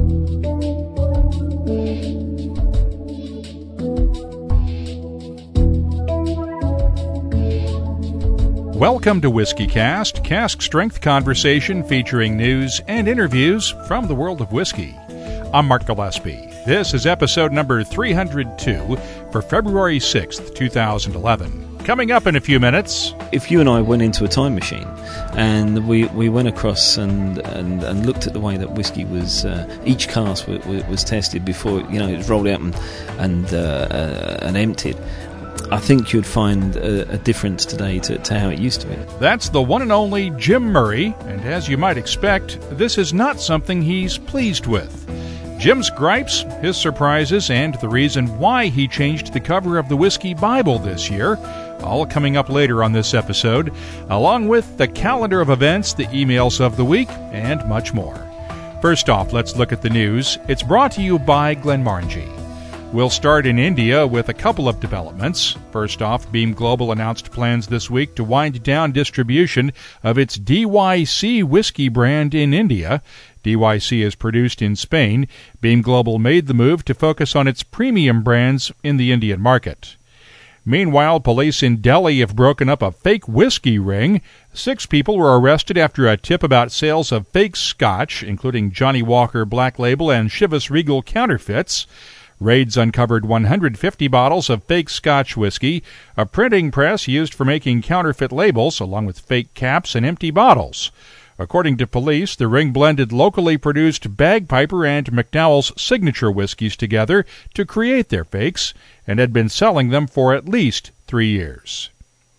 Welcome to WhiskeyCast, cask strength conversation featuring news and interviews from the world of whiskey. I'm Mark Gillespie. This is episode number 302 for February 6th, 2011. Coming up in a few minutes. If you and I went into a time machine and we went across and looked at the way that whiskey was, each cask was tested before it was rolled out and emptied, I think you'd find a difference today to how it used to be. That's the one and only Jim Murray, and as you might expect, this is not something he's pleased with. Jim's gripes, his surprises, and the reason why he changed the cover of the Whiskey Bible this year, all coming up later on this episode, along with the calendar of events, the emails of the week, and much more. First off, let's look at the news. It's brought to you by Glenmorangie. We'll start in India with a couple of developments. First off, Beam Global announced plans this week to wind down distribution of its DYC whiskey brand in India. DYC is produced in Spain. Beam Global made the move to focus on its premium brands in the Indian market. Meanwhile, police in Delhi have broken up a fake whiskey ring. 6 people were arrested after a tip about sales of fake scotch, including Johnnie Walker Black Label and Chivas Regal counterfeits. Raids uncovered 150 bottles of fake Scotch whiskey, a printing press used for making counterfeit labels, along with fake caps and empty bottles. According to police, the ring blended locally produced Bagpiper and McDowell's signature whiskeys together to create their fakes, and had been selling them for at least 3 years.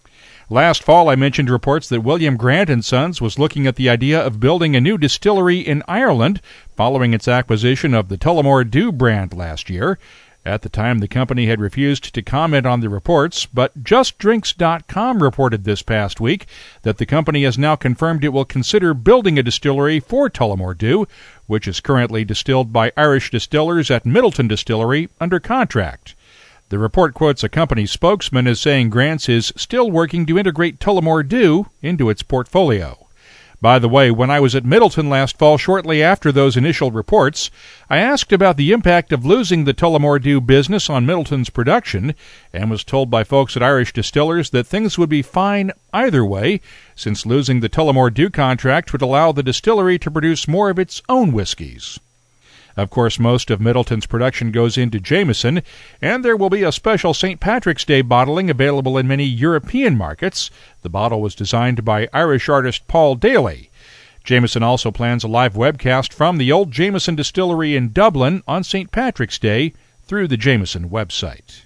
Last fall, I mentioned reports that William Grant & Sons was looking at the idea of building a new distillery in Ireland following its acquisition of the Tullamore Dew brand last year. At the time, the company had refused to comment on the reports, but JustDrinks.com reported this past week that the company has now confirmed it will consider building a distillery for Tullamore Dew, which is currently distilled by Irish distillers at Middleton Distillery under contract. The report quotes a company spokesman as saying Grant's is still working to integrate Tullamore Dew into its portfolio. By the way, when I was at Middleton last fall, shortly after those initial reports, I asked about the impact of losing the Tullamore Dew business on Middleton's production, and was told by folks at Irish Distillers that things would be fine either way, since losing the Tullamore Dew contract would allow the distillery to produce more of its own whiskeys. Of course, most of Middleton's production goes into Jameson, and there will be a special St. Patrick's Day bottling available in many European markets. The bottle was designed by Irish artist Paul Daly. Jameson also plans a live webcast from the Old Jameson Distillery in Dublin on St. Patrick's Day through the Jameson website.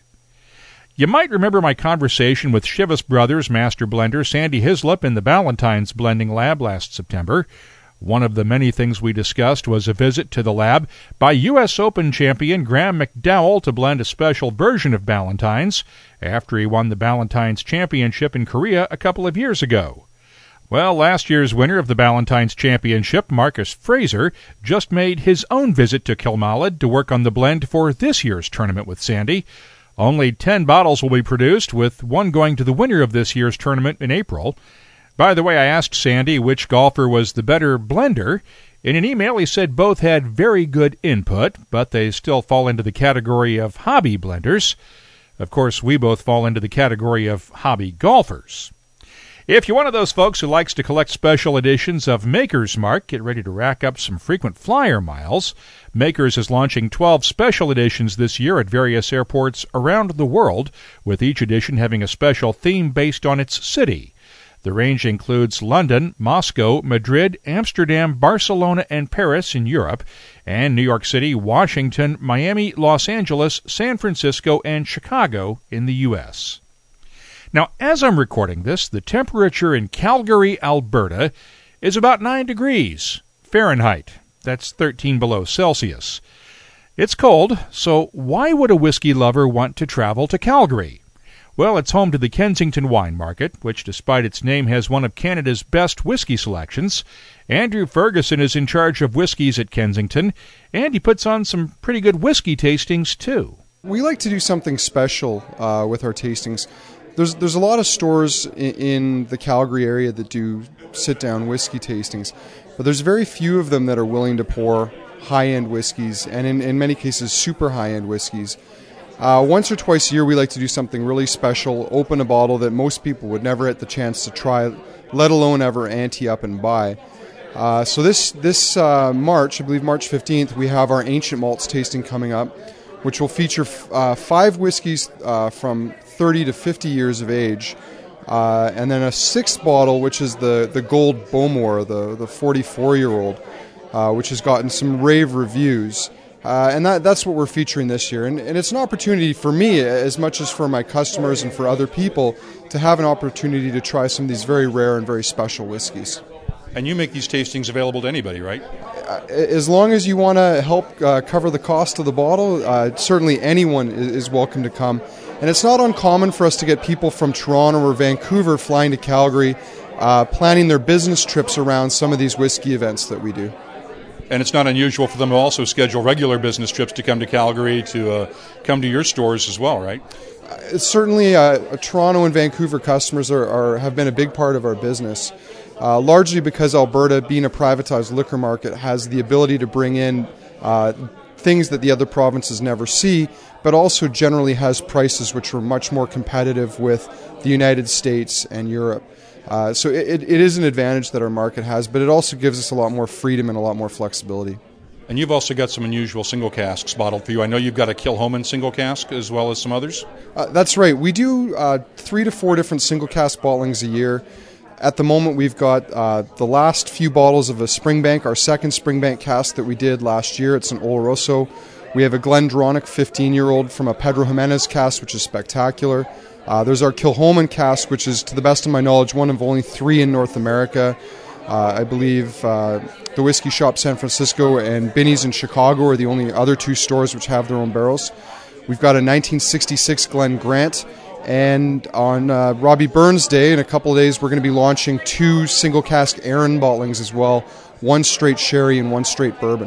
You might remember my conversation with Chivas Brothers master blender Sandy Hislop in the Ballantine's Blending Lab last September. One of the many things we discussed was a visit to the lab by U.S. Open champion Graham McDowell to blend a special version of Ballantine's after he won the Ballantine's Championship in Korea a couple of years ago. Well, last year's winner of the Ballantine's Championship, Marcus Fraser, just made his own visit to Kilmallock to work on the blend for this year's tournament with Sandy. Only 10 bottles will be produced, with one going to the winner of this year's tournament in April. By the way, I asked Sandy which golfer was the better blender. In an email, he said both had very good input, but they still fall into the category of hobby blenders. Of course, we both fall into the category of hobby golfers. If you're one of those folks who likes to collect special editions of Maker's Mark, get ready to rack up some frequent flyer miles. Maker's is launching 12 special editions this year at various airports around the world, with each edition having a special theme based on its city. The range includes London, Moscow, Madrid, Amsterdam, Barcelona, and Paris in Europe, and New York City, Washington, Miami, Los Angeles, San Francisco, and Chicago in the U.S. Now, as I'm recording this, the temperature in Calgary, Alberta, is about 9 degrees Fahrenheit. That's 13 below Celsius. It's cold, so why would a whiskey lover want to travel to Calgary? Well, it's home to the Kensington Wine Market, which, despite its name, has one of Canada's best whiskey selections. Andrew Ferguson is in charge of whiskeys at Kensington, and he puts on some pretty good whiskey tastings, too. We like to do something special with our tastings. There's a lot of stores in the Calgary area that do sit-down whiskey tastings, but there's very few of them that are willing to pour high-end whiskeys, and in many cases super high-end whiskeys. Once or twice a year we like to do something really special, open a bottle that most people would never get the chance to try, let alone ever ante up and buy. So this March, I believe March 15th, we have our Ancient Malts tasting coming up, which will feature 5 whiskeys from 30 to 50 years of age, and then a 6th bottle, which is the Gold Bowmore, the 44-year-old, which has gotten some rave reviews. And that's what we're featuring this year. And it's an opportunity for me, as much as for my customers and for other people, to have an opportunity to try some of these very rare and very special whiskeys. And you make these tastings available to anybody, right? As long as you want to help cover the cost of the bottle, certainly anyone is welcome to come. And it's not uncommon for us to get people from Toronto or Vancouver flying to Calgary, planning their business trips around some of these whiskey events that we do. And it's not unusual for them to also schedule regular business trips to come to Calgary to come to your stores as well, right? Certainly, Toronto and Vancouver customers have been a big part of our business. Largely because Alberta, being a privatized liquor market, has the ability to bring in things that the other provinces never see, but also generally has prices which are much more competitive with the United States and Europe. So it is an advantage that our market has, but it also gives us a lot more freedom and a lot more flexibility. And you've also got some unusual single casks bottled for you. I know you've got a Kilchoman single cask as well as some others? That's right. We do 3 to 4 different single cask bottlings a year. At the moment, we've got the last few bottles of a Springbank, our second Springbank cask that we did last year. It's an Oloroso. We have a Glendronach 15-year-old from a Pedro Jimenez cask, which is spectacular. There's our Kilchoman cask, which is, to the best of my knowledge, one of only 3 in North America. I believe the Whiskey Shop San Francisco and Binny's in Chicago are the only other 2 stores which have their own barrels. We've got a 1966 Glen Grant. And on Robbie Burns Day, in a couple of days, we're going to be launching 2 single cask Aaron bottlings as well, 1 straight sherry and 1 straight bourbon.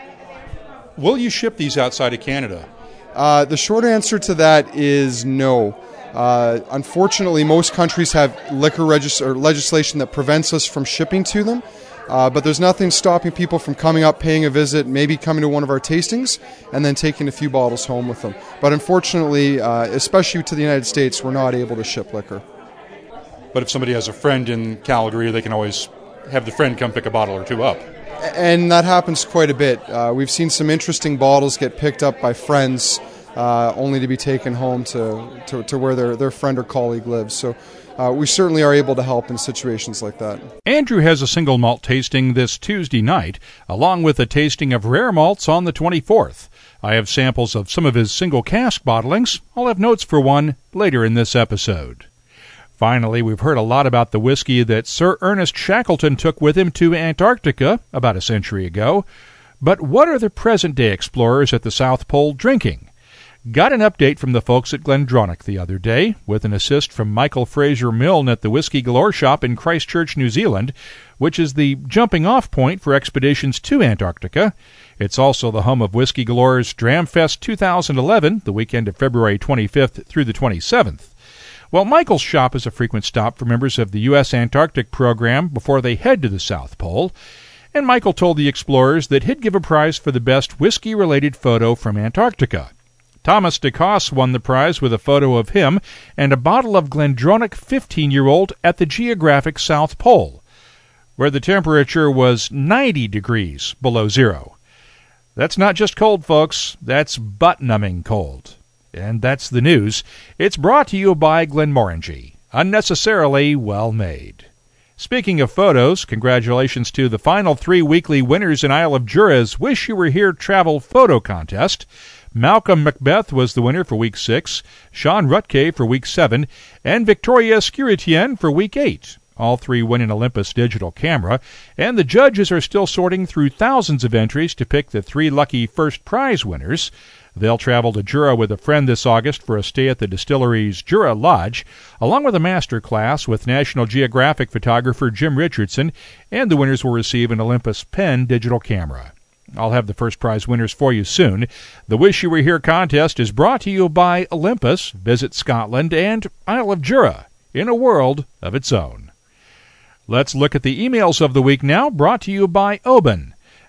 Will you ship these outside of Canada? The short answer to that is no. Unfortunately, most countries have liquor legislation that prevents us from shipping to them. But there's nothing stopping people from coming up, paying a visit, maybe coming to one of our tastings, and then taking a few bottles home with them. But unfortunately, especially to the United States, we're not able to ship liquor. But if somebody has a friend in Calgary, they can always have the friend come pick a bottle or 2 up. And that happens quite a bit. We've seen some interesting bottles get picked up by friends, only to be taken home to where their friend or colleague lives. So we certainly are able to help in situations like that. Andrew has a single malt tasting this Tuesday night, along with a tasting of rare malts on the 24th. I have samples of some of his single cask bottlings. I'll have notes for one later in this episode. Finally, we've heard a lot about the whiskey that Sir Ernest Shackleton took with him to Antarctica about a century ago. But what are the present-day explorers at the South Pole drinking? Got an update from the folks at Glendronach the other day, with an assist from Michael Fraser Milne at the Whiskey Galore shop in Christchurch, New Zealand, which is the jumping-off point for expeditions to Antarctica. It's also the home of Whiskey Galore's Dramfest 2011, the weekend of February 25th through the 27th. Well, Michael's shop is a frequent stop for members of the U.S. Antarctic program before they head to the South Pole, and Michael told the explorers that he'd give a prize for the best whiskey-related photo from Antarctica. Thomas DeCosse won the prize with a photo of him and a bottle of Glendronach 15-year-old at the geographic South Pole, where the temperature was 90 degrees below zero. That's not just cold, folks. That's butt-numbing cold. And that's the news. It's brought to you by Glenmorangie. Unnecessarily well-made. Speaking of photos, congratulations to the final 3 weekly winners in Isle of Jura's Wish You Were Here Travel Photo Contest. Malcolm Macbeth was the winner for Week 6, Sean Rutke for Week 7, and Victoria Scuritienne for Week 8. All 3 win an Olympus digital camera, and the judges are still sorting through thousands of entries to pick the 3 lucky first prize winners. They'll travel to Jura with a friend this August for a stay at the distillery's Jura Lodge, along with a master class with National Geographic photographer Jim Richardson, and the winners will receive an Olympus Pen digital camera. I'll have the first prize winners for you soon. The Wish You Were Here contest is brought to you by Olympus, Visit Scotland, and Isle of Jura, in a world of its own. Let's look at the emails of the week now, brought to you by Oban.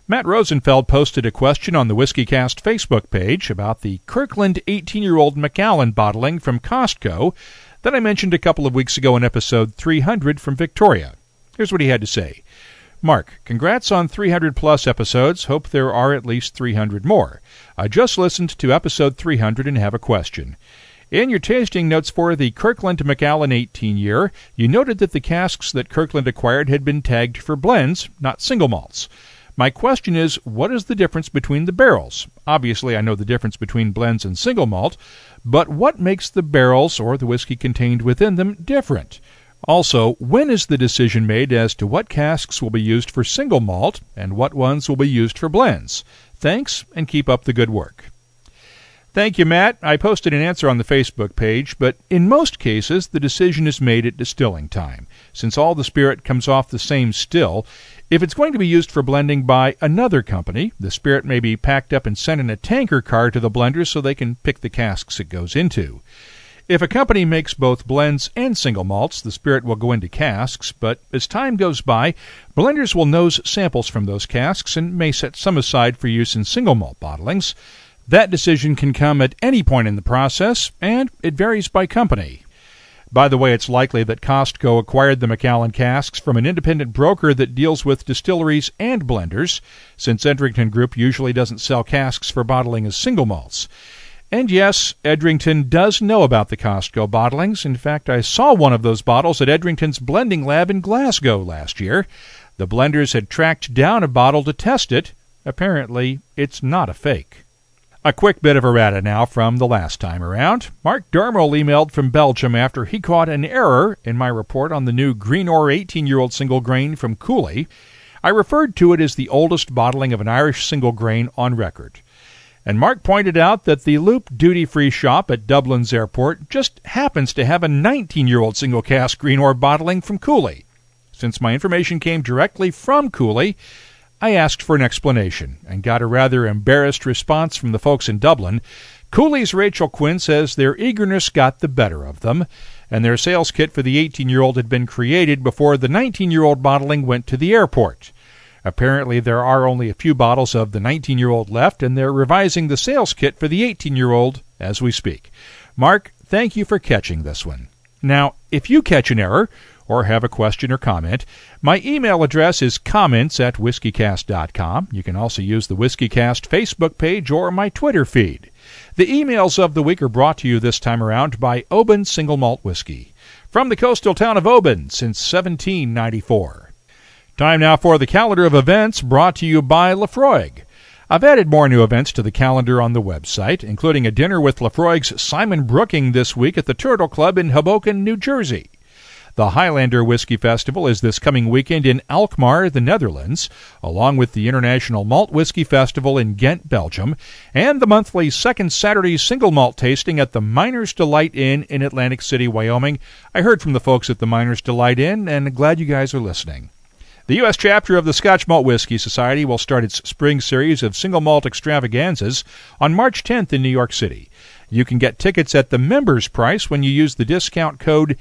Matt Rosenfeld posted a question on the WhiskeyCast Facebook page about the Kirkland 18-year-old Macallan bottling from Costco that I mentioned a couple of weeks ago in episode 300 from Victoria. Here's what he had to say. Mark, congrats on 300-plus episodes. Hope there are at least 300 more. I just listened to episode 300 and have a question. In your tasting notes for the Kirkland Macallan 18-year, you noted that the casks that Kirkland acquired had been tagged for blends, not single malts. My question is, what is the difference between the barrels? Obviously, I know the difference between blends and single malt, but what makes the barrels, or the whiskey contained within them, different? Also, when is the decision made as to what casks will be used for single malt and what ones will be used for blends? Thanks, and keep up the good work. Thank you, Matt. I posted an answer on the Facebook page, but in most cases, the decision is made at distilling time. Since all the spirit comes off the same still, if it's going to be used for blending by another company, the spirit may be packed up and sent in a tanker car to the blenders so they can pick the casks it goes into. If a company makes both blends and single malts, the spirit will go into casks, but as time goes by, blenders will nose samples from those casks and may set some aside for use in single malt bottlings. That decision can come at any point in the process, and it varies by company. By the way, it's likely that Costco acquired the Macallan casks from an independent broker that deals with distilleries and blenders, since Edrington Group usually doesn't sell casks for bottling as single malts. And yes, Edrington does know about the Costco bottlings. In fact, I saw one of those bottles at Edrington's blending lab in Glasgow last year. The blenders had tracked down a bottle to test it. Apparently, it's not a fake. A quick bit of errata now from the last time around. Mark Darmel emailed from Belgium after he caught an error in my report on the new Greenore 18-year-old single grain from Cooley. I referred to it as the oldest bottling of an Irish single grain on record. And Mark pointed out that the Loop duty-free shop at Dublin's airport just happens to have a 19-year-old single cask Greenore bottling from Cooley. Since my information came directly from Cooley, I asked for an explanation and got a rather embarrassed response from the folks in Dublin. Cooley's Rachel Quinn says their eagerness got the better of them, and their sales kit for the 18-year-old had been created before the 19-year-old bottling went to the airport. Apparently there are only a few bottles of the 19-year-old left, and they're revising the sales kit for the 18-year-old as we speak. Mark, thank you for catching this one. Now, if you catch an error or have a question or comment, my email address is comments@whiskycast.com. You can also use the WhiskeyCast Facebook page or my Twitter feed. The emails of the week are brought to you this time around by Oban Single Malt Whiskey, from the coastal town of Oban since 1794. Time now for the calendar of events brought to you by Laphroaig. I've added more new events to the calendar on the website, including a dinner with Laphroaig's Simon Brooking this week at the Turtle Club in Hoboken, New Jersey. The Highlander Whiskey Festival is this coming weekend in Alkmaar, the Netherlands, along with the International Malt Whiskey Festival in Ghent, Belgium, and the monthly second Saturday single malt tasting at the Miners Delight Inn in Atlantic City, Wyoming. I heard from the folks at the Miners Delight Inn, and glad you guys are listening. The U.S. chapter of the Scotch Malt Whiskey Society will start its spring series of single malt extravaganzas on March 10th in New York City. You can get tickets at the members' price when you use the discount code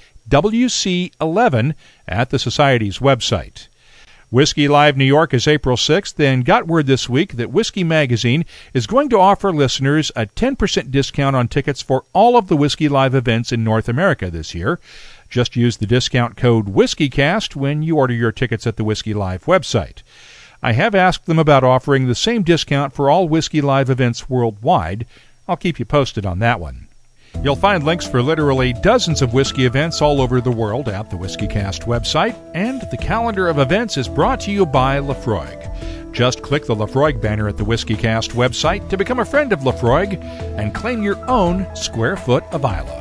WC11 at the Society's website. Whiskey Live New York is April 6th, and got word this week that Whiskey Magazine is going to offer listeners a 10% discount on tickets for all of the Whiskey Live events in North America this year. Just use the discount code WhiskeyCast when you order your tickets at the Whiskey Live website. I have asked them about offering the same discount for all Whiskey Live events worldwide. I'll keep you posted on that one. You'll find links for literally dozens of whiskey events all over the world at the WhiskeyCast website, and the calendar of events is brought to you by Laphroaig. Just click the Laphroaig banner at the WhiskeyCast website to become a friend of Laphroaig and claim your own square foot of Islay.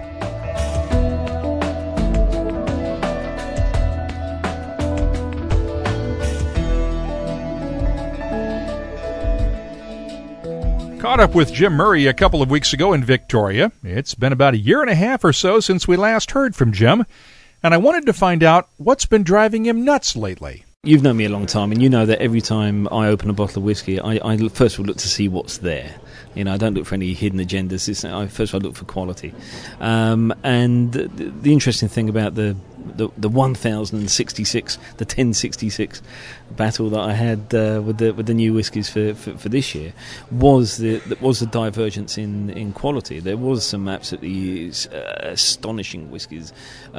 Caught up with Jim Murray a couple of weeks ago in Victoria. It's been about a year and a half or so since we last heard from Jim, and I wanted to find out what's been driving him nuts lately. you've known me a long time, and you know that every time I open a bottle of whiskey, I first of all look to see what's there. You know, I don't look for any hidden agendas. First of all, I look for quality. And the interesting thing about the 1066 battle that I had with the new whiskies for this year was the divergence in quality. There was some absolutely astonishing whiskies,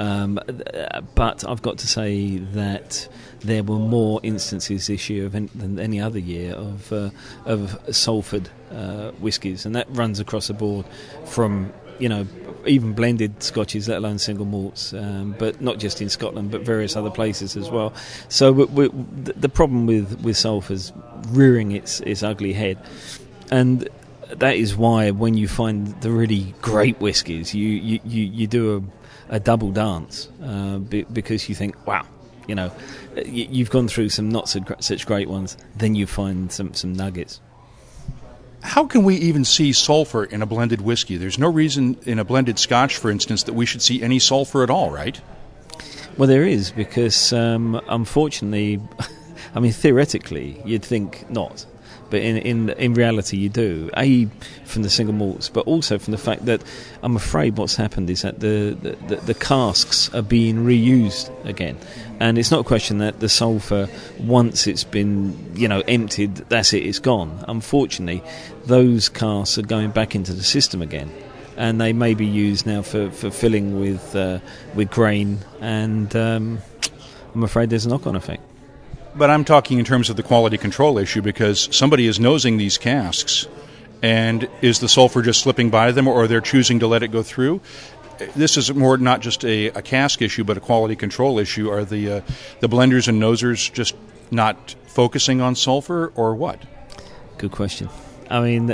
but I've got to say that there were more instances this year than any other year of Salford whiskies, and that runs across the board from, you know, even blended Scotches, let alone single malts, but not just in Scotland, but various other places as well. So the problem with Salford's rearing its ugly head, and that is why when you find the really great whiskies, you do a double dance, because you think, wow, you know, you've gone through some not such great ones, then you find some nuggets. How can we even see sulfur in a blended whiskey? There's no reason in a blended Scotch, for instance, that we should see any sulfur at all, right? Well, there is, because unfortunately, I mean, theoretically, you'd think not. But in reality, you do. From the single malts, but also from the fact that I'm afraid what's happened is that the casks are being reused again, and it's not a question that the sulphur, once it's been, you know, emptied, that's it, it's gone. Unfortunately, those casks are going back into the system again, and they may be used now for filling with grain, and I'm afraid there's a knock-on effect. But I'm talking in terms of the quality control issue, because somebody is nosing these casks, and is the sulfur just slipping by them, or they're choosing to let it go through? This is more not just a cask issue, but a quality control issue. Are the blenders and nosers just not focusing on sulfur, or what? Good question. I mean,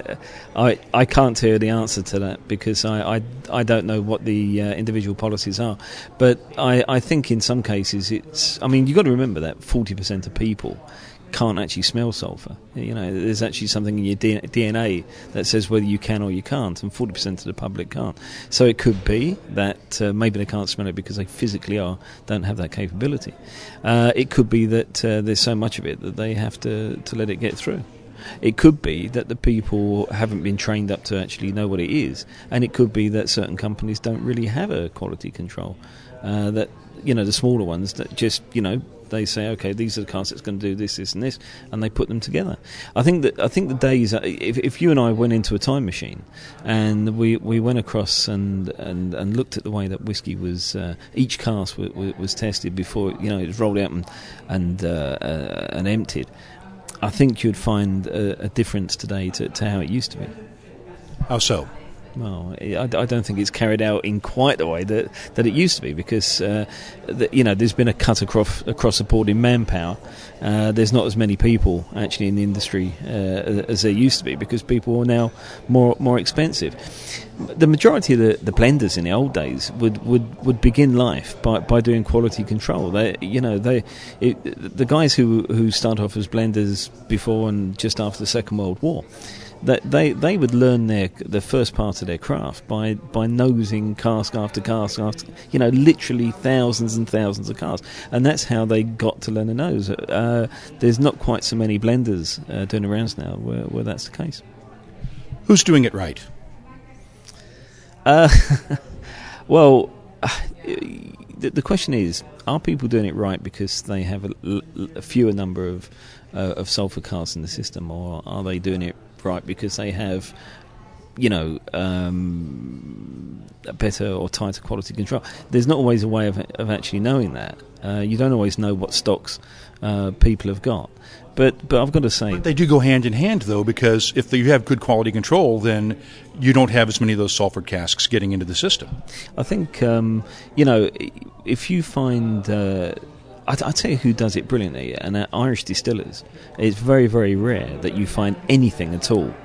I can't tell you the answer to that, because I don't know what the individual policies are. But I think in some cases it's... I mean, you've got to remember that 40% of people can't actually smell sulphur. You know, there's actually something in your DNA that says whether you can or you can't, and 40% of the public can't. So it could be that maybe they can't smell it because they physically don't have that capability. It could be that there's so much of it that they have to let it get through. It could be that the people haven't been trained up to actually know what it is, and it could be that certain companies don't really have a quality control. That, you know, the smaller ones that just, you know, they say, okay, these are the casks that's going to do this, this, and this, and they put them together. I think the days, if you and I went into a time machine and we went across and looked at the way that whiskey was, each cask was tested before, you know, it was rolled out and emptied, I think you'd find a difference today to how it used to be. How so? Well, I don't think it's carried out in quite the way that it used to be, because you know, there's been a cut across the board in manpower. There's not as many people actually in the industry as there used to be, because people are now more expensive. The majority of the blenders in the old days would begin life by doing quality control. The guys who start off as blenders before and just after the Second World War, that they would learn the first part of their craft by nosing cask after cask after, you know, literally thousands and thousands of casks, and that's how they got to learn a nose. There's not quite so many blenders doing the rounds now where that's the case. Who's doing it right? Well, the question is, are people doing it right because they have a fewer number of sulphur casks in the system, or are they doing it right because they have, you know, a better or tighter quality control? There's not always a way of actually knowing that. You don't always know what stocks people have got. But I've got to say... But they do go hand in hand, though, because if you have good quality control, then you don't have as many of those sulphur casks getting into the system. I think, you know, if you find... I'll tell you who does it brilliantly, and Irish distillers. It's very, very rare that you find anything at all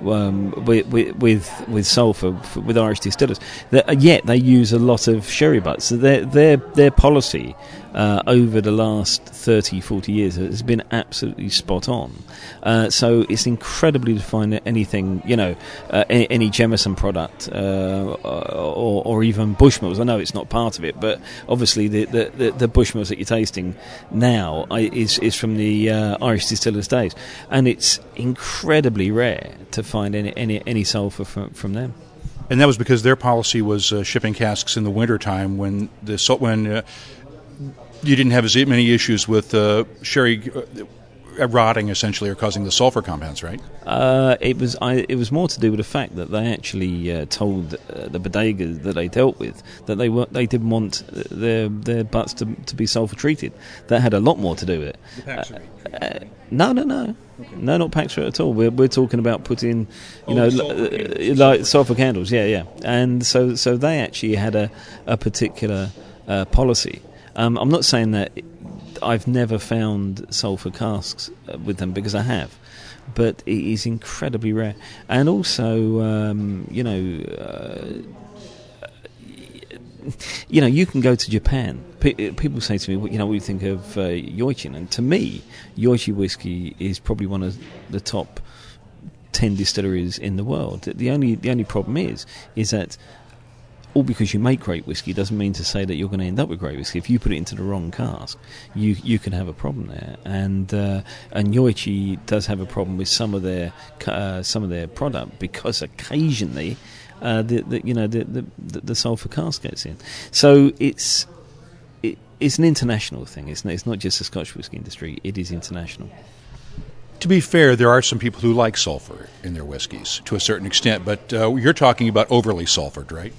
with sulphur with Irish distillers. Yet they use a lot of sherry butts. So their policy over the last 30, 40 years has been absolutely spot on. So it's incredibly to find anything, any Jameson product or even Bushmills. I know it's not part of it, but obviously the Bushmills that you're tasting now is from the Irish distillers' days, and it's incredibly rare to find any sulphur from them. And that was because their policy was shipping casks in the wintertime when you didn't have as many issues with sherry rotting, essentially, or causing the sulfur compounds, right? It was more to do with the fact that they actually told the bodegas that they dealt with that they didn't want their butts to be sulfur treated. That had a lot more to do with it. The Paxery. No. Okay. No, not Paxery at all. We're talking about putting, like sulfur candles. Yeah. And so they actually had a particular policy. I'm not saying that I've never found sulphur casks with them, because I have, but it is incredibly rare. And also, you can go to Japan. People say to me, what do you think of Yoichin? And to me, Yoichi whiskey is probably one of the top 10 distilleries in the world. The only problem is that all because you make great whiskey doesn't mean to say that you're going to end up with great whiskey. If you put it into the wrong cask, you can have a problem there. And Yoichi does have a problem with some of their product, because occasionally the sulphur cask gets in. So it's an international thing. It's not just the Scotch whisky industry. It is international. To be fair, there are some people who like sulfur in their whiskeys to a certain extent, but you're talking about overly sulfured, right?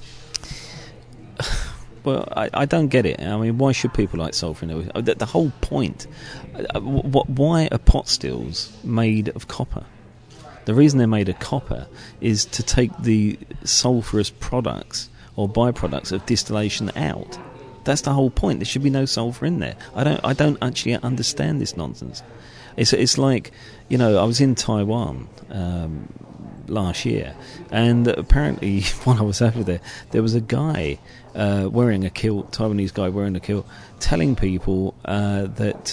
Well, I don't get it. I mean, why should people like sulphur in their whiskey? The whole point. Why are pot stills made of copper? The reason they're made of copper is to take the sulphurous products or byproducts of distillation out. That's the whole point. There should be no sulphur in there. I don't actually understand this nonsense. It's like, I was in Taiwan last year, and apparently while I was over there was a guy wearing a kilt, Taiwanese guy wearing a kilt, telling people that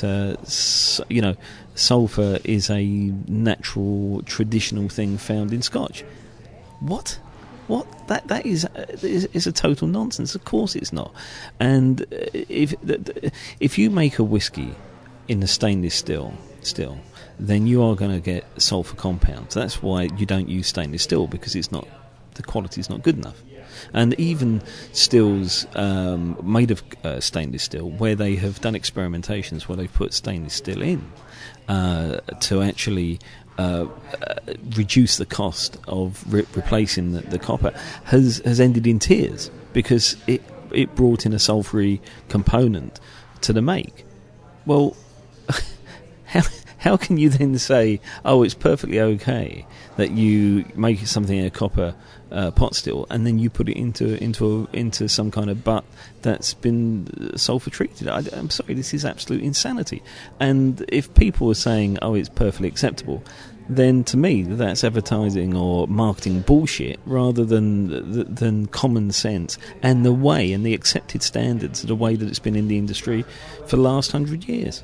sulphur is a natural, traditional thing found in Scotch. What? That is a total nonsense. Of course it's not. And if you make a whiskey in the stainless steel, then you are going to get sulphur compounds. That's why you don't use stainless steel, because the quality is not good enough. And even stills made of stainless steel, where they have done experimentations where they've put stainless steel in to actually reduce the cost of replacing the copper, has ended in tears, because it brought in a sulphury component to the make. Well, how can you then say, it's perfectly okay that you make something in a copper pot still, and then you put it into some kind of butt that's been sulphur treated? I'm sorry, this is absolute insanity. And if people are saying, it's perfectly acceptable, then to me that's advertising or marketing bullshit, rather than common sense and the way and the accepted standards of the way that it's been in the industry for the last 100 years.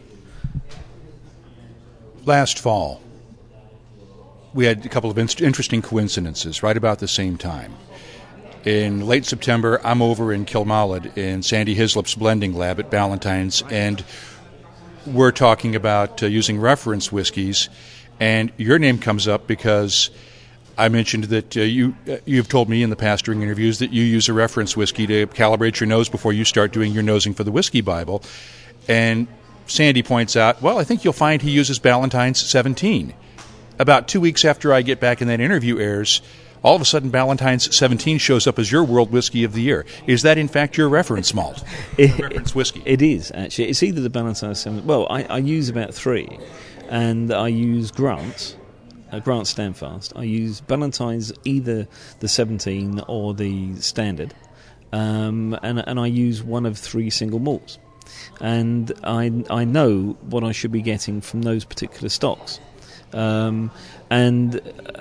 Last fall, we had a couple of interesting coincidences right about the same time. In late September, I'm over in Kilmallock in Sandy Hislop's blending lab at Ballantyne's, and we're talking about using reference whiskeys, and your name comes up because I mentioned that you've told me in the past during interviews that you use a reference whiskey to calibrate your nose before you start doing your nosing for the Whiskey Bible. And Sandy points out, I think you'll find he uses Ballantyne's 17. About 2 weeks after I get back and that interview airs, all of a sudden Ballantyne's 17 shows up as your World Whiskey of the Year. Is that in fact your reference malt? Reference whiskey? It is, actually. It's either the Ballantyne's 17. Well, I use about 3, and I use Grant's Standfast. I use Ballantyne's, either the 17 or the standard, and I use one of 3 single malts. And I know what I should be getting from those particular stocks. And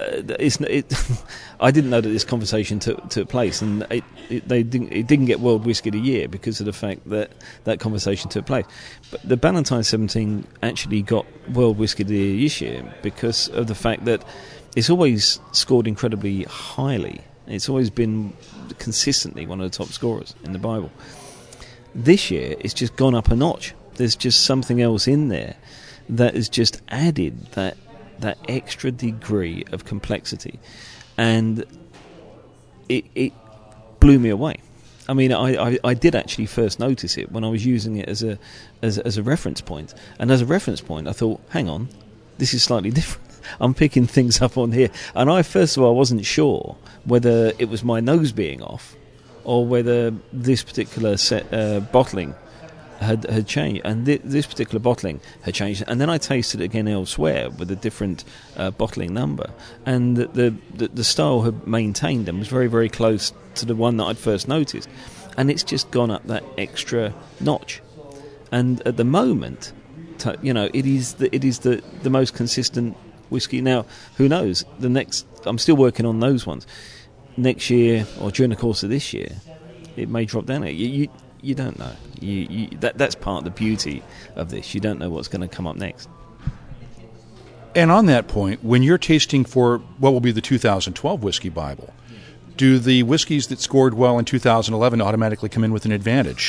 I didn't know that this conversation took place, and it didn't get World Whisky of the Year because of the fact that conversation took place. But the Ballantyne 17 actually got World Whisky of the Year this year because of the fact that it's always scored incredibly highly. It's always been consistently one of the top scorers in the Bible. This year, it's just gone up a notch. There's just something else in there that has just added that extra degree of complexity, and it blew me away. I mean, I did actually first notice it when I was using it as a reference point, and as a reference point I thought, hang on, this is slightly different. I'm picking things up on here, and I wasn't sure whether it was my nose being off or whether this particular bottling had changed, and this particular bottling had changed. And then I tasted it again elsewhere with a different bottling number, and the style had maintained and was very, very close to the one that I'd first noticed, and it's just gone up that extra notch. And at the moment, it is the most consistent whiskey. Now, who knows? I'm still working on those ones. Next year or during the course of this year, it may drop down. You don't know. That's part of the beauty of this. You don't know what's going to come up next. And on that point, when you're tasting for what will be the 2012 Whiskey Bible, do the whiskeys that scored well in 2011 automatically come in with an advantage?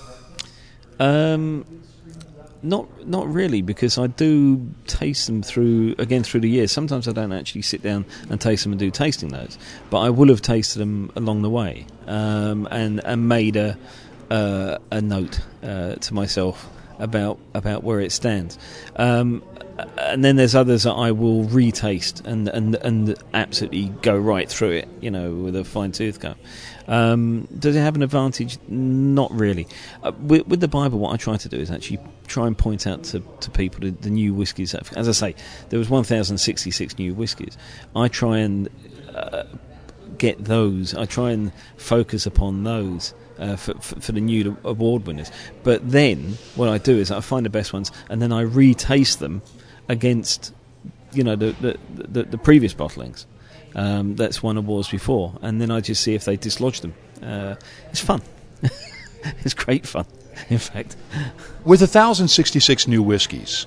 Not really, because I do taste them through the years. Sometimes I don't actually sit down and taste them and do tasting notes, but I will have tasted them along the way, and made a note to myself about where it stands. And then there's others that I will retaste and absolutely go right through it, with a fine tooth comb. Does it have an advantage? Not really. With the Bible, what I try to do is actually try and point out to people the new whiskies. As I say, there was 1,066 new whiskies. I try and get those. I try and focus upon those for the new award winners. But then what I do is I find the best ones, and then I retaste them against the previous bottlings that's won awards before, and then I just see if they dislodge them. It's fun. It's great fun, in fact. With 1,066 new whiskies,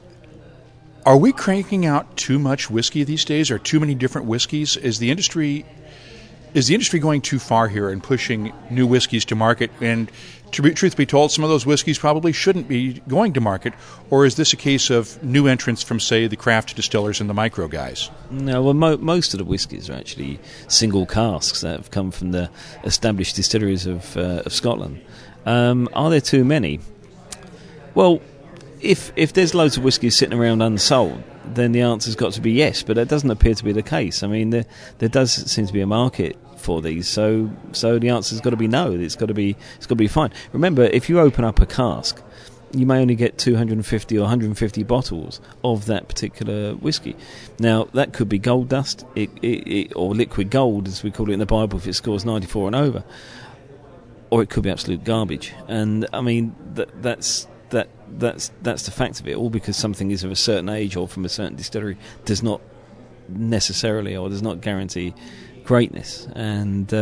are we cranking out too much whiskey these days, or too many different whiskies? Is the industry going too far here in pushing new whiskies to market? And truth be told, some of those whiskies probably shouldn't be going to market. Or is this a case of new entrants from, say, the craft distillers and the micro guys? No, well, most of the whiskies are actually single casks that have come from the established distilleries of Scotland. Are there too many? Well, if there's loads of whiskies sitting around unsold, then the answer's got to be yes, but that doesn't appear to be the case. I mean, there does seem to be a market for these, so the answer's got to be no. It's got to be fine. Remember, if you open up a cask, you may only get 250 or 150 bottles of that particular whiskey. Now, that could be gold dust, or liquid gold, as we call it in the Bible, if it scores 94 and over, or it could be absolute garbage. And I mean, that's the fact of it. All because something is of a certain age or from a certain distillery does not necessarily or does not guarantee greatness. And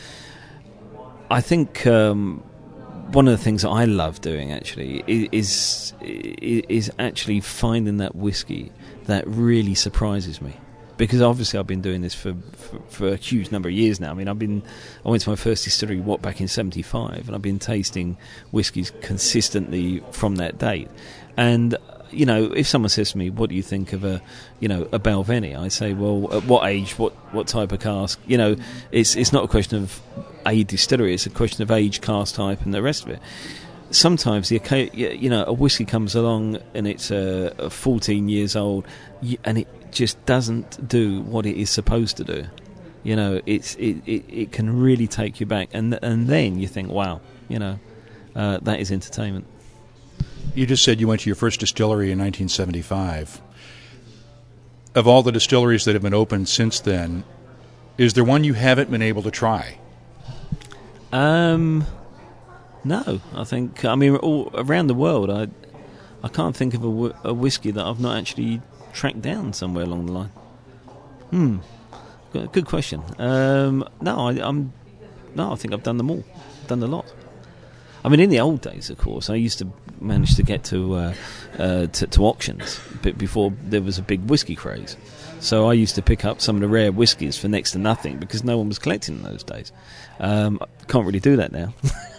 I think one of the things that I love doing actually is actually finding that whiskey that really surprises me. Because obviously I've been doing this for a huge number of years now. I mean, I went to my first distillery back in 75, and I've been tasting whiskies consistently from that date. And if someone says to me, "What do you think of a Balvenie?" I say, "Well, at what age, what type of cask?" It's not a question of a distillery; it's a question of age, cask type, and the rest of it. Sometimes a whiskey comes along and it's 14 years old, and it just doesn't do what it is supposed to do. It can really take you back, and then you think, wow, that is entertainment. You just said you went to your first distillery in 1975. Of all the distilleries that have been opened since then, is there one you haven't been able to try? No, I think, all around the world, I can't think of a whiskey that I've not actually tracked down somewhere along the line. Good question. I think I've done them all. Done a lot. I mean, in the old days, of course, I used to manage to get to auctions before there was a big whiskey craze. So I used to pick up some of the rare whiskies for next to nothing because no one was collecting in those days. Can't really do that now.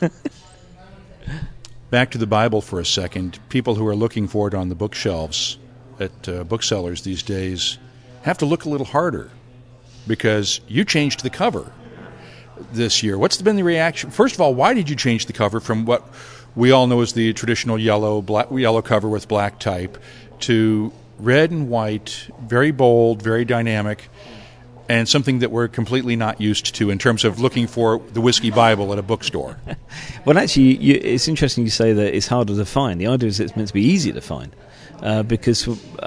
Back to the Bible for a second. People who are looking for it on the bookshelves at booksellers these days have to look a little harder because you changed the cover this year. What's been the reaction? First of all, why did you change the cover from what we all know as the traditional yellow cover with black type to red and white, very bold, very dynamic, and something that we're completely not used to in terms of looking for the Whiskey Bible at a bookstore? Well, actually, it's interesting you say that it's harder to find. The idea is it's meant to be easier to find because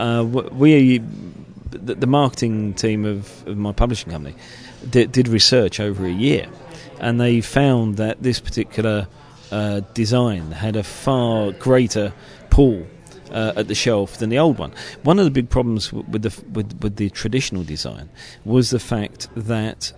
the marketing team of my publishing company did research over a year, and they found that this particular design had a far greater pull at the shelf than the old one. One of the big problems with the traditional design was the fact that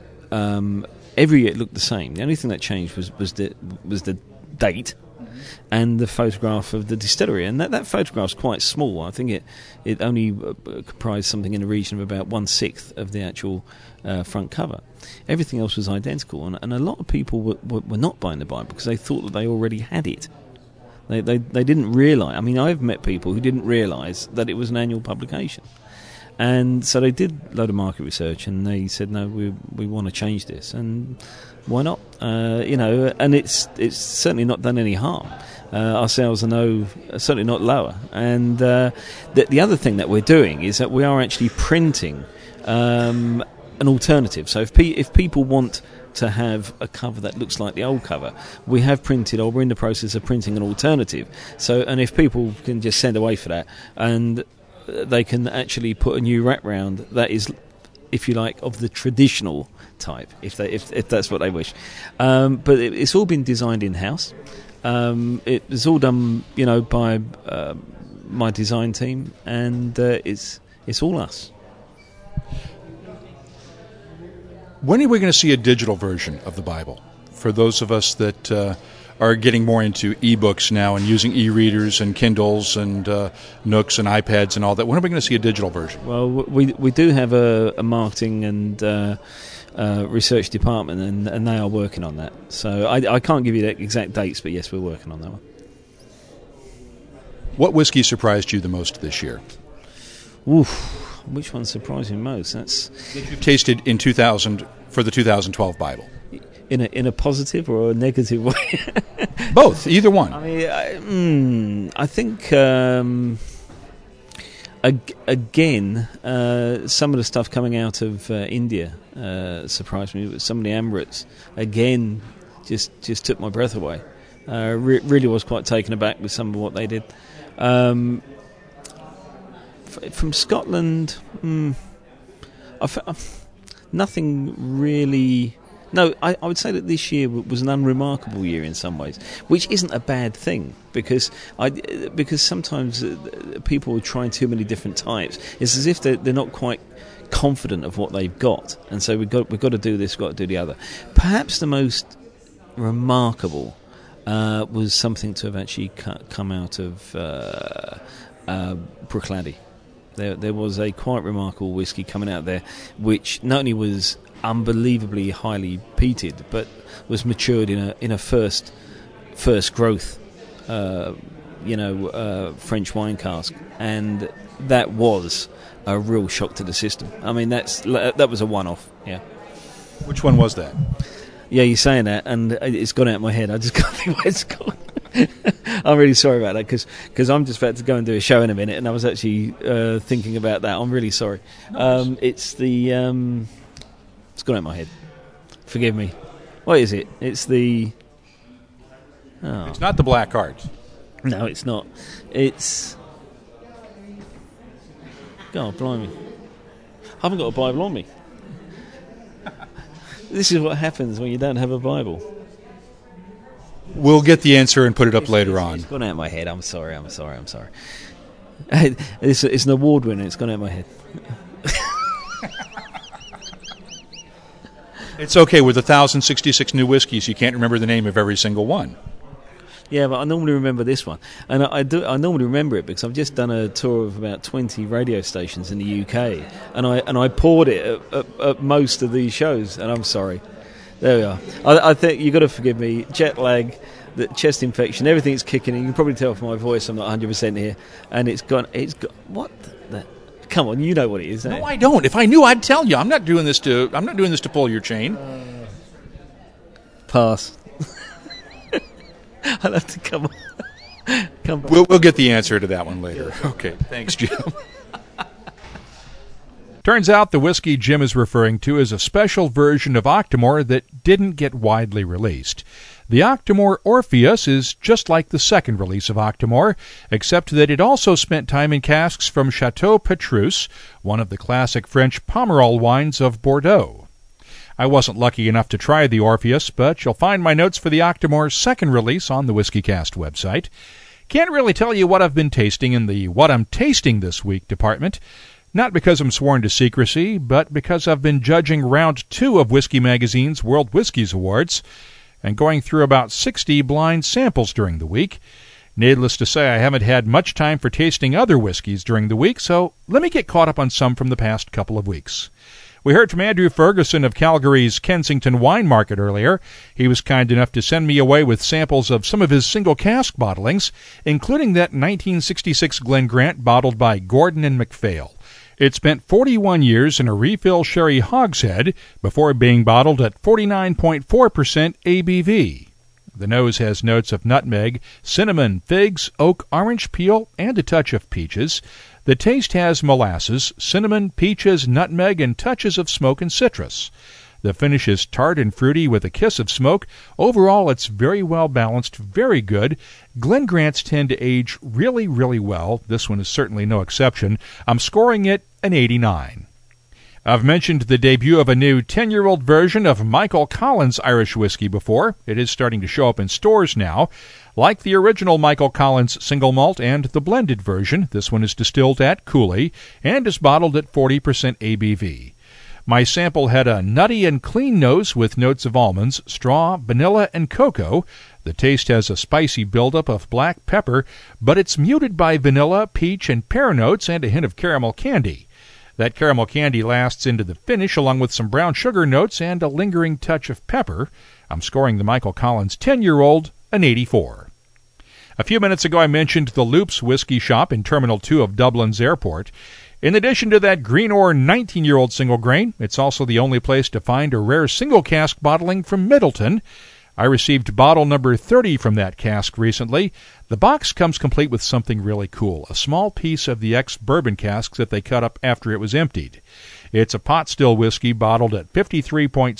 every year it looked the same. The only thing that changed was the date and the photograph of the distillery, and that photograph's quite small. I think it only comprised something in the region of about 1/6 of the actual front cover. Everything else was identical, and a lot of people were not buying the Bible because they thought that they already had it. They didn't realise. I mean, I've met people who didn't realise that it was an annual publication, and so they did a load of market research, and they said, no, we want to change this, and why not? And it's certainly not done any harm. Our sales are certainly not lower, and the other thing that we're doing is that we are actually printing an alternative. So if people want to have a cover that looks like the old cover, we have printed, or we're in the process of printing an alternative. So, and if people can just send away for that, and they can actually put a new wrap round that is, if you like, of the traditional type, if that's what they wish. But it's all been designed in house. It was all done, by my design team, and it's all us. When are we going to see a digital version of the Bible? For those of us that are getting more into e-books now and using e-readers and Kindles and Nooks and iPads and all that, when are we going to see a digital version? Well, we do have a marketing and research department, and they are working on that. So I can't give you the exact dates, but yes, we're working on that one. What whiskey surprised you the most this year? Oof. Which one surprised me most? That's that you've tasted in 2000 for the 2012 Bible. In a positive or a negative way? Both, either one. I mean, I think again, some of the stuff coming out of India surprised me. Some of the Amrits again just took my breath away. Really was quite taken aback with some of what they did. From Scotland, nothing really. No, I would say that this year was an unremarkable year in some ways, which isn't a bad thing because sometimes people are trying too many different types. It's as if they're not quite confident of what they've got, and so we've got to do this, we've got to do the other. Perhaps the most remarkable was something to have actually come out of Bruichladdich. There was a quite remarkable whiskey coming out there, which not only was unbelievably highly peated, but was matured in a first growth, French wine cask, and that was a real shock to the system. I mean, that was a one-off. Yeah. Which one was that? Yeah, you're saying that, and it's gone out of my head. I just can't think where it's gone. I'm really sorry about that because I'm just about to go and do a show in a minute, and I was actually thinking about that. I'm really sorry. It's the it's gone out of my head. Forgive me. What is it? It's the. Oh. It's not the Black Art. No, it's not. It's. God, blimey! I haven't got a Bible on me. This is what happens when you don't have a Bible. We'll get the answer and put it up later on. It's gone out of my head. I'm sorry. It's an award winner. It's gone out of my head. It's okay. With 1,066 new whiskeys, you can't remember the name of every single one. Yeah, but I normally remember this one, and I normally remember it because I've just done a tour of about 20 radio stations in the UK, and I poured it at most of these shows, and I'm sorry. There we are. I think you've got to forgive me. Jet lag, the chest infection, everything's kicking in. You can probably tell from my voice I'm not 100% here, and it's got what the. Come on, you know what it is. No, I don't. If I knew, I'd tell you. I'm not doing this to pull your chain. Pass. I'll have to come back. We'll get the answer to that one later. Okay, thanks, Jim. Turns out the whiskey Jim is referring to is a special version of Octomore that didn't get widely released. The Octomore Orpheus is just like the second release of Octomore, except that it also spent time in casks from Chateau Petrus, one of the classic French Pomerol wines of Bordeaux. I wasn't lucky enough to try the Orpheus, but you'll find my notes for the Octomore's second release on the WhiskyCast website. Can't really tell you what I've been tasting in the What I'm Tasting This Week department, not because I'm sworn to secrecy, but because I've been judging round 2 of Whiskey Magazine's World Whiskies Awards, and going through about 60 blind samples during the week. Needless to say, I haven't had much time for tasting other whiskeys during the week, so let me get caught up on some from the past couple of weeks. We heard from Andrew Ferguson of Calgary's Kensington Wine Market earlier. He was kind enough to send me away with samples of some of his single cask bottlings, including that 1966 Glen Grant bottled by Gordon and MacPhail. It spent 41 years in a refill sherry hogshead before being bottled at 49.4% ABV. The nose has notes of nutmeg, cinnamon, figs, oak, orange peel, and a touch of peaches. The taste has molasses, cinnamon, peaches, nutmeg, and touches of smoke and citrus. The finish is tart and fruity with a kiss of smoke. Overall, it's very well balanced, very good. Glen Grants tend to age really, really well. This one is certainly no exception. I'm scoring it an 89. I've mentioned the debut of a new 10-year-old version of Michael Collins Irish whiskey before. It is starting to show up in stores now. Like the original Michael Collins single malt and the blended version, this one is distilled at Cooley and is bottled at 40% ABV. My sample had a nutty and clean nose with notes of almonds, straw, vanilla, and cocoa. The taste has a spicy buildup of black pepper, but it's muted by vanilla, peach, and pear notes and a hint of caramel candy. That caramel candy lasts into the finish along with some brown sugar notes and a lingering touch of pepper. I'm scoring the Michael Collins 10-year-old an 84. A few minutes ago I mentioned the Loops Whiskey Shop in Terminal 2 of Dublin's airport. In addition to that Greenore 19-year-old single grain, it's also the only place to find a rare single cask bottling from Middleton. I received bottle number 30 from that cask recently. The box comes complete with something really cool, a small piece of the ex-bourbon cask that they cut up after it was emptied. It's a pot still whiskey bottled at 53.7%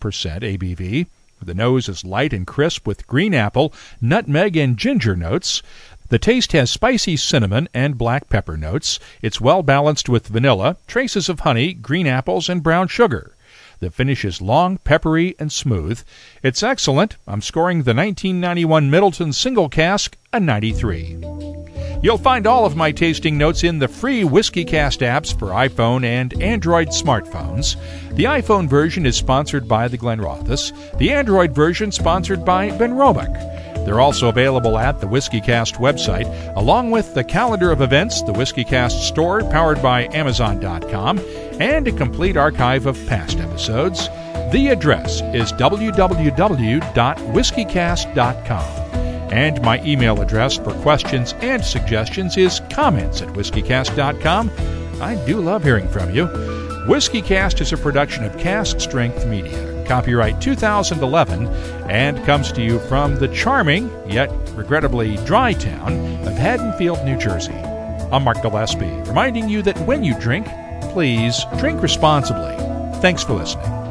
ABV. The nose is light and crisp with green apple, nutmeg, and ginger notes. The taste has spicy cinnamon and black pepper notes. It's well balanced with vanilla, traces of honey, green apples, and brown sugar. The finish is long, peppery, and smooth. It's excellent. I'm scoring the 1991 Middleton Single Cask a 93. You'll find all of my tasting notes in the free WhiskyCast apps for iPhone and Android smartphones. The iPhone version is sponsored by the Glenrothes. The Android version sponsored by Ben Roebuck. They're also available at the WhiskyCast website, along with the calendar of events, the WhiskyCast store powered by Amazon.com, and a complete archive of past episodes. The address is www.whiskycast.com. And my email address for questions and suggestions is comments@whiskycast.com. I do love hearing from you. WhiskyCast is a production of Cask Strength Media. Copyright 2011, and comes to you from the charming, yet regrettably dry town of Haddonfield, New Jersey. I'm Mark Gillespie, reminding you that when you drink, please drink responsibly. Thanks for listening.